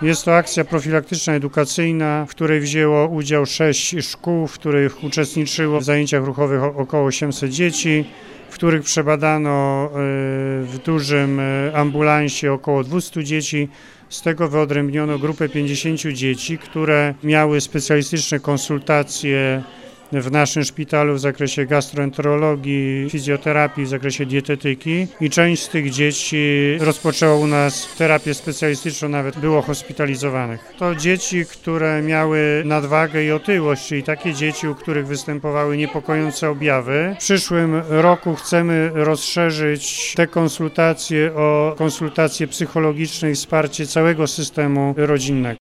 Jest to akcja profilaktyczna, edukacyjna, w której wzięło udział 6 szkół, w których uczestniczyło w zajęciach ruchowych około 800 dzieci, w których przebadano w dużym ambulansie około 200 dzieci. Z tego wyodrębniono grupę 50 dzieci, które miały specjalistyczne konsultacje w naszym szpitalu w zakresie gastroenterologii, fizjoterapii, w zakresie dietetyki i część z tych dzieci rozpoczęła u nas terapię specjalistyczną, nawet było hospitalizowanych. To dzieci, które miały nadwagę i otyłość, czyli takie dzieci, u których występowały niepokojące objawy. W przyszłym roku chcemy rozszerzyć te konsultacje o konsultacje psychologiczne i wsparcie całego systemu rodzinnego.